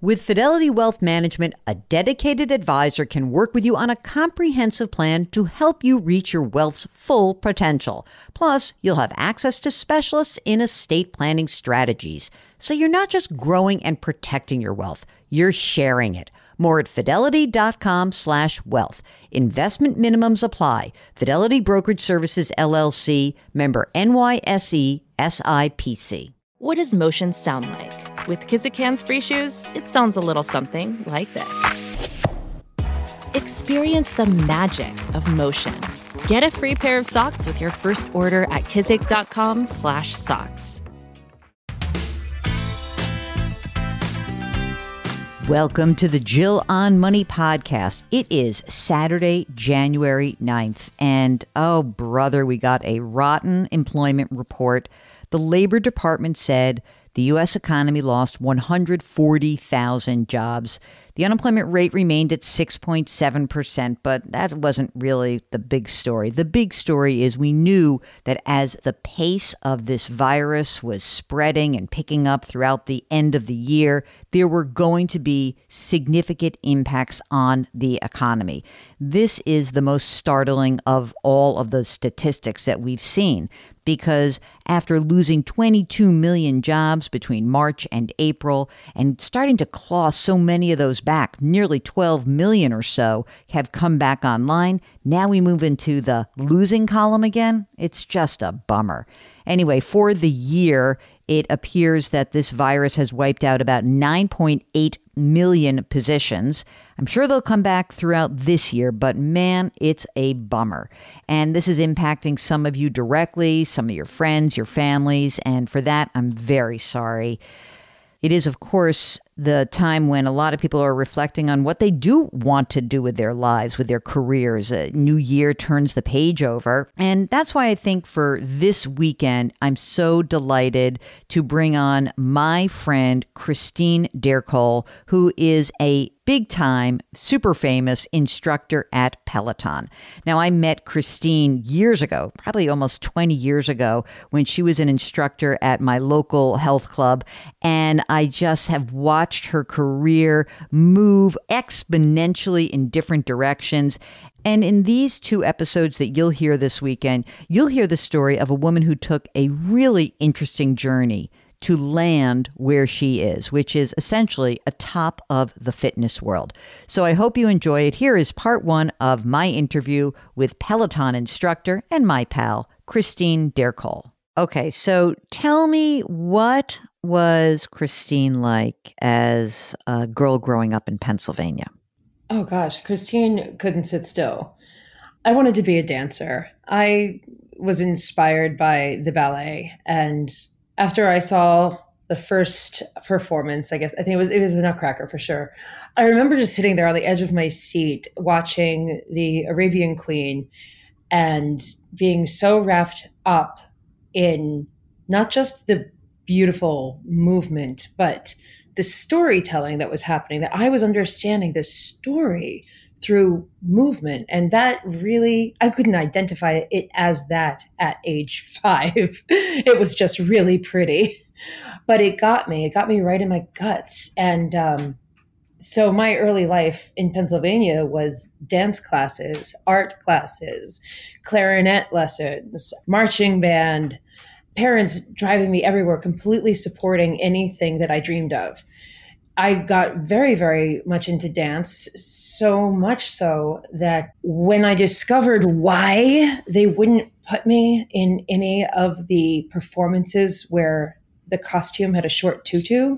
With Fidelity Wealth Management, a dedicated advisor can work with you on a comprehensive plan to help you reach your wealth's full potential. Plus, you'll have access to specialists in estate planning strategies. So you're not just growing and protecting your wealth, you're sharing it. More at fidelity.com/wealth. Investment minimums apply. Fidelity Brokerage Services, LLC, member NYSE, SIPC. What does motion sound like? With Kizikans free shoes, it sounds a little something like this. Experience the magic of motion. Get a free pair of socks with your first order at kizik.com/socks. Welcome to the Jill on Money podcast. It is Saturday, January 9th, and oh brother, we got a rotten employment report. The Labor Department said the U.S. economy lost 140,000 jobs. The unemployment rate remained at 6.7%, but that wasn't really the big story. The big story is we knew that as the pace of this virus was spreading and picking up throughout the end of the year, there were going to be significant impacts on the economy. This is the most startling of all of the statistics that we've seen, because after losing 22 million jobs between March and April and starting to claw so many of those back, nearly 12 million or so have come back online. Now we move into the losing column again. It's just a bummer. Anyway, for the year, it appears that this virus has wiped out about 9.8 million positions. I'm sure they'll come back throughout this year, but man, it's a bummer. And this is impacting some of you directly, some of your friends, your families, and for that, I'm very sorry. It is, of course, the time when a lot of people are reflecting on what they do want to do with their lives, with their careers. A new year turns the page over. And that's why I think for this weekend, I'm so delighted to bring on my friend, Christine D'Ercole, who is a big-time, super famous instructor at Peloton. Now, I met Christine years ago, probably almost 20 years ago, when she was an instructor at my local health club, and I just have watched her career move exponentially in different directions. And in these two episodes that you'll hear this weekend, you'll hear the story of a woman who took a really interesting journey to land where she is, which is essentially atop of the fitness world. So I hope you enjoy it. Here is part one of my interview with Peloton instructor and my pal, Christine D'Ercole. Okay, so tell me, what was Christine like as a girl growing up in Pennsylvania? Oh gosh, Christine couldn't sit still. I wanted to be a dancer. I was inspired by the ballet, and after I saw the first performance, I think it was the Nutcracker for sure. I remember just sitting there on the edge of my seat watching the Arabian Queen and being so wrapped up in not just the beautiful movement, but the storytelling that was happening, that I was understanding this story through movement. And that really, I couldn't identify it as that at age 5. It was just really pretty, but it got me right in my guts. And so my early life in Pennsylvania was dance classes, art classes, clarinet lessons, marching band, parents driving me everywhere, completely supporting anything that I dreamed of. I got very, very much into dance, so much so that when I discovered why they wouldn't put me in any of the performances where the costume had a short tutu,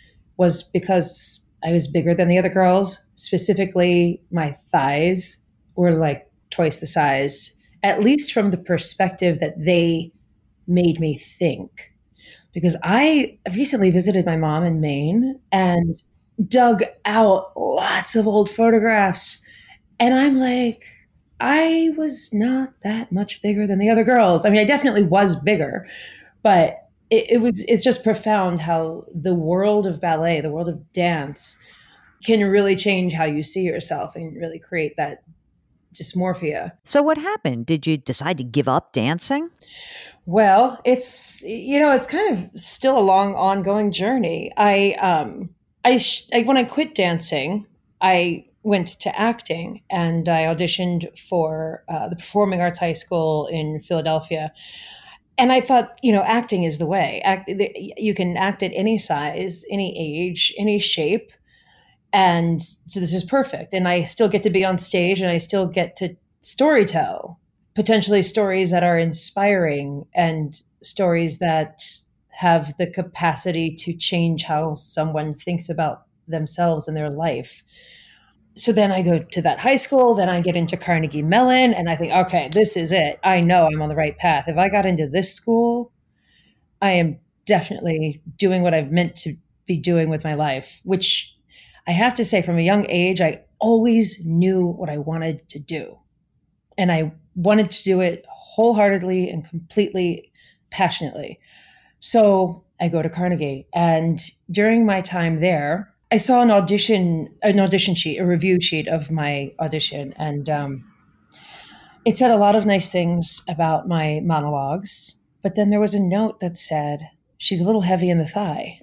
was because I was bigger than the other girls. Specifically, my thighs were like twice the size, at least from the perspective that they made me think. Because I recently visited my mom in Maine and dug out lots of old photographs. And I'm like, I was not that much bigger than the other girls. I mean, I definitely was bigger, but it's just profound how the world of ballet, the world of dance, can really change how you see yourself and really create that dysmorphia. So what happened? Did you decide to give up dancing? Well, it's kind of still a long ongoing journey. I When I quit dancing, I went to acting, and I auditioned for the Performing Arts High School in Philadelphia. And I thought, acting is the way. You can act at any size, any age, any shape. And so this is perfect. And I still get to be on stage, and I still get to storytell, potentially stories that are inspiring and stories that have the capacity to change how someone thinks about themselves and their life. So then I go to that high school, then I get into Carnegie Mellon, and I think, okay, this is it. I know I'm on the right path. If I got into this school, I am definitely doing what I've meant to be doing with my life, which I have to say, from a young age, I always knew what I wanted to do. And I wanted to do it wholeheartely and completely passionately. So I go to Carnegie, and during my time there, I saw an audition sheet, a review sheet of my audition, and it said a lot of nice things about my monologues, but then there was a note that said, "She's a little heavy in the thigh."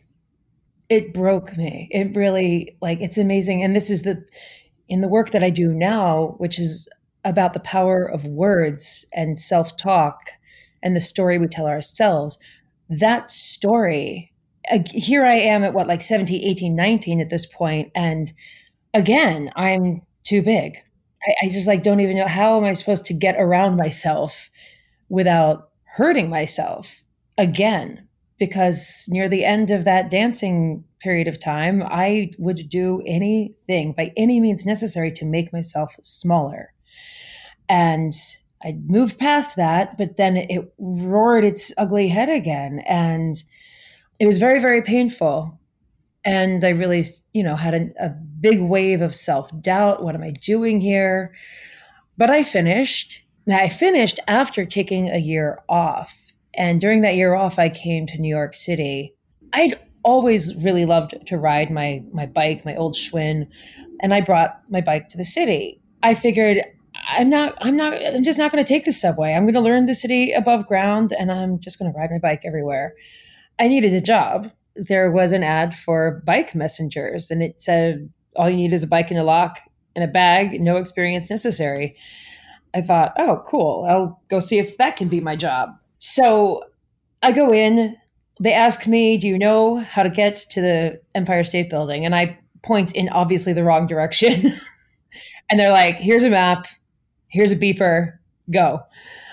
It broke me. It really, it's amazing. And this is in the work that I do now, which is about the power of words and self-talk and the story we tell ourselves. That story, here I am at 17, 18, 19 at this point. And again, I'm too big. I just don't even know, how am I supposed to get around myself without hurting myself again? Because near the end of that dancing period of time, I would do anything by any means necessary to make myself smaller. And I moved past that, but then it roared its ugly head again. And it was very, very painful. And I really, had a big wave of self-doubt. What am I doing here? But I finished. Now, I finished after taking a year off. And during that year off, I came to New York City. I'd always really loved to ride my bike, my old Schwinn, and I brought my bike to the city. I figured, I'm just not going to take the subway. I'm going to learn the city above ground, and I'm just going to ride my bike everywhere. I needed a job. There was an ad for bike messengers, and it said, all you need is a bike and a lock and a bag, no experience necessary. I thought, oh, cool. I'll go see if that can be my job. So I go in, they ask me, do you know how to get to the Empire State Building? And I point in obviously the wrong direction. And they're like, here's a map, here's a beeper, go.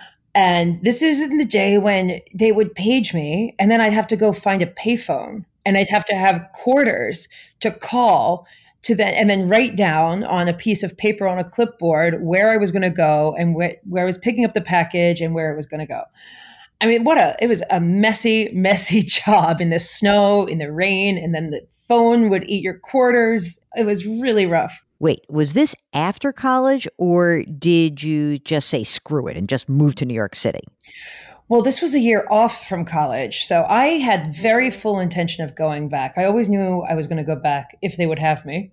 And this is in the day when they would page me, and then I'd have to go find a payphone, and I'd have to have quarters to call to then, and then write down on a piece of paper on a clipboard where I was going to go and where I was picking up the package and where it was going to go. I mean, it was a messy, messy job in the snow, in the rain, and then the phone would eat your quarters. It was really rough. Wait, was this after college, or did you just say screw it and just move to New York City? Well, this was a year off from college, so I had very full intention of going back. I always knew I was going to go back if they would have me.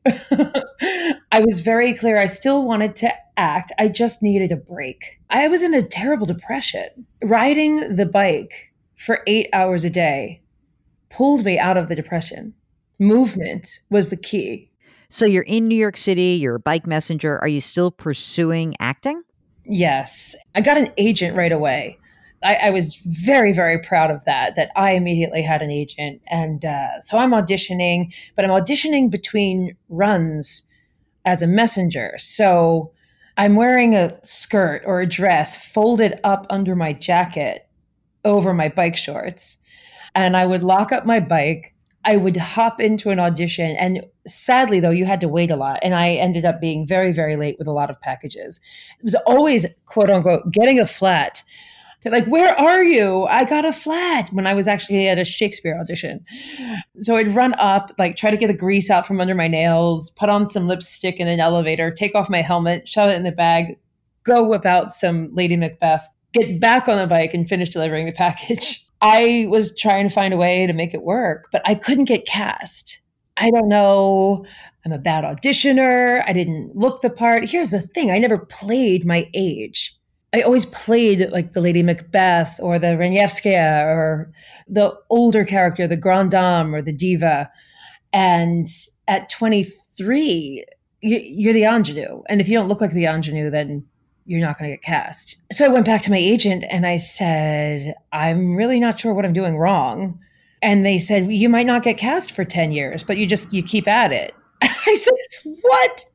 I was very clear. I still wanted to act. I just needed a break. I was in a terrible depression. Riding the bike for 8 hours a day pulled me out of the depression. Movement was the key. So you're in New York City, you're a bike messenger. Are you still pursuing acting? Yes. I got an agent right away. I was very, very proud of that I immediately had an agent. And so I'm auditioning, but I'm auditioning between runs as a messenger. So I'm wearing a skirt or a dress folded up under my jacket over my bike shorts. And I would lock up my bike. I would hop into an audition. And sadly, though, you had to wait a lot. And I ended up being very, very late with a lot of packages. It was always, quote unquote, getting a flat. They're like, where are you? I got a flat, when I was actually at a Shakespeare audition. So I'd run up, try to get the grease out from under my nails, put on some lipstick in an elevator, take off my helmet, shove it in the bag, go whip out some Lady Macbeth, get back on the bike and finish delivering the package. I was trying to find a way to make it work, but I couldn't get cast. I don't know. I'm a bad auditioner. I didn't look the part. Here's the thing. I never played my age. I always played the Lady Macbeth or the Ranievskaya or the older character, the Grande Dame or the diva. And at 23, you're the ingenue. And if you don't look like the ingenue, then you're not going to get cast. So I went back to my agent and I said, I'm really not sure what I'm doing wrong. And they said, you might not get cast for 10 years, but you keep at it. I said, what?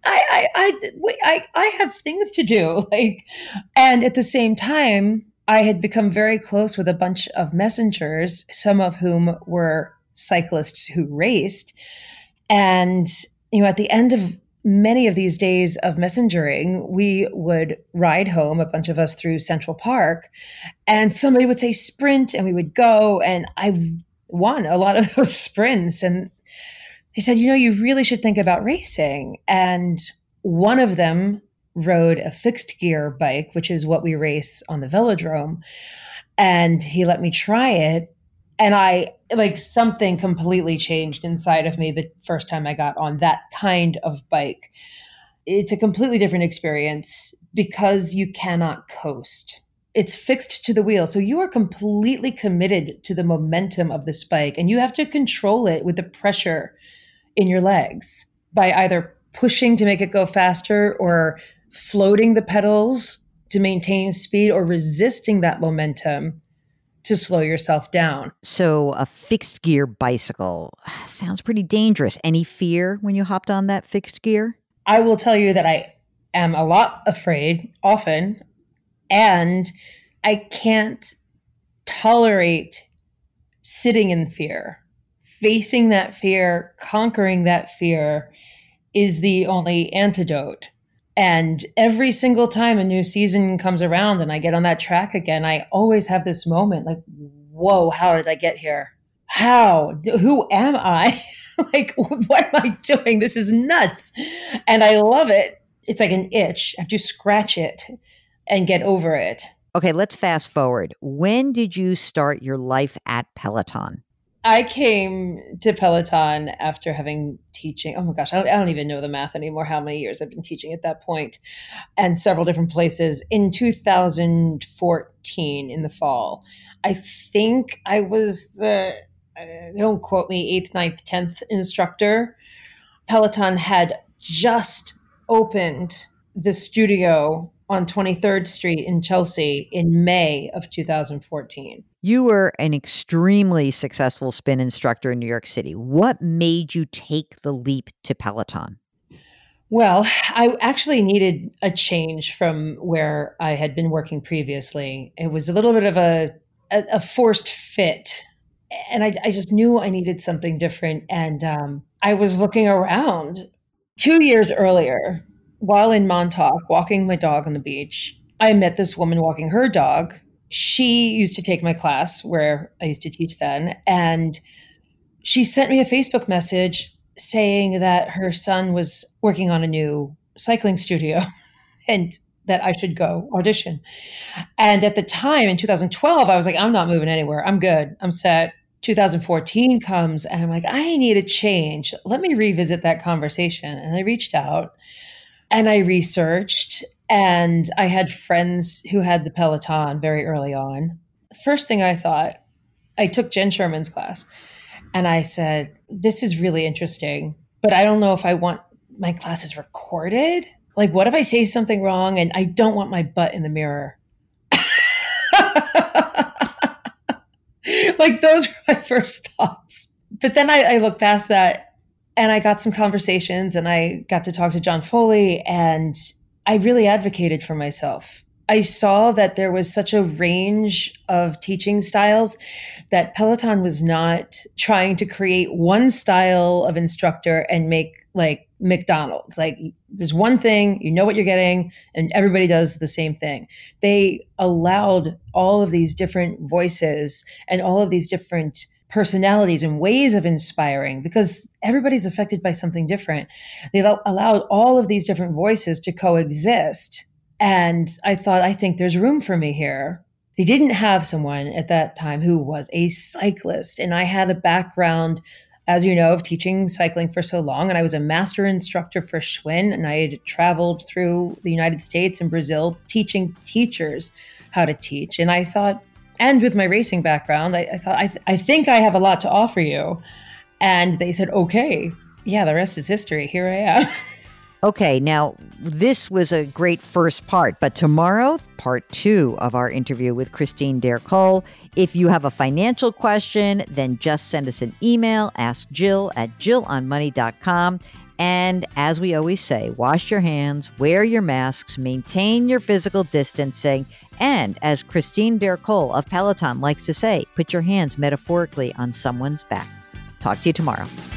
I have things to do. And at the same time, I had become very close with a bunch of messengers, some of whom were cyclists who raced. And, at the end of many of these days of messengering, we would ride home, a bunch of us, through Central Park, and somebody would say sprint, and we would go, and I won a lot of those sprints. And they said, you really should think about racing. And one of them rode a fixed gear bike, which is what we race on the velodrome. And he let me try it. And something completely changed inside of me the first time I got on that kind of bike. It's a completely different experience because you cannot coast. It's fixed to the wheel. So you are completely committed to the momentum of this bike, and you have to control it with the pressure in your legs by either pushing to make it go faster or floating the pedals to maintain speed or resisting that momentum to slow yourself down. So a fixed gear bicycle sounds pretty dangerous. Any fear when you hopped on that fixed gear? I will tell you that I am a lot afraid often, and I can't tolerate sitting in fear. Facing that fear, conquering that fear is the only antidote. And every single time a new season comes around and I get on that track again, I always have this moment like, whoa, how did I get here? How? Who am I? What am I doing? This is nuts. And I love it. It's like an itch. I have to scratch it and get over it. Okay, let's fast forward. When did you start your life at Peloton? I came to Peloton after having teaching. Oh my gosh, I don't even know the math anymore, how many years I've been teaching at that point, and several different places. In 2014, in the fall, I think I was don't quote me, 8th, 9th, 10th instructor. Peloton had just opened the studio on 23rd Street in Chelsea in May of 2014. You were an extremely successful spin instructor in New York City. What made you take the leap to Peloton? Well, I actually needed a change from where I had been working previously. It was a little bit of a forced fit. And I just knew I needed something different. And I was looking around. 2 years earlier, while in Montauk, walking my dog on the beach, I met this woman walking her dog. She used to take my class where I used to teach then. And she sent me a Facebook message saying that her son was working on a new cycling studio and that I should go audition. And at the time in 2012, I was like, I'm not moving anywhere. I'm good. I'm set. 2014 comes and I'm like, I need a change. Let me revisit that conversation. And I reached out and I researched, and I had friends who had the Peloton very early on. First thing I thought, I took Jen Sherman's class and I said, this is really interesting, but I don't know if I want my classes recorded. Like, what if I say something wrong and I don't want my butt in the mirror? Like, those were my first thoughts. But then I looked past that and I got some conversations and I got to talk to John Foley, and I really advocated for myself. I saw that there was such a range of teaching styles that Peloton was not trying to create one style of instructor and make like McDonald's. Like, there's one thing, you know what you're getting, and everybody does the same thing. They allowed all of these different voices and all of these different personalities and ways of inspiring, because everybody's affected by something different. They allowed all of these different voices to coexist. And I thought, I think there's room for me here. They didn't have someone at that time who was a cyclist. And I had a background, as you know, of teaching cycling for so long. And I was a master instructor for Schwinn. And I had traveled through the United States and Brazil teaching teachers how to teach. And I thought, and with my racing background, I thought, I think I have a lot to offer you. And they said, okay, Yeah, the rest is history. Here I am. Okay, now this was a great first part, but tomorrow, part 2 of our interview with Christine D'Ercole. If you have a financial question, then just send us an email, ask Jill at jillonmoney.com. And as we always say, wash your hands, wear your masks, maintain your physical distancing, and as Christine D'Ercole of Peloton likes to say, put your hands metaphorically on someone's back. Talk to you tomorrow.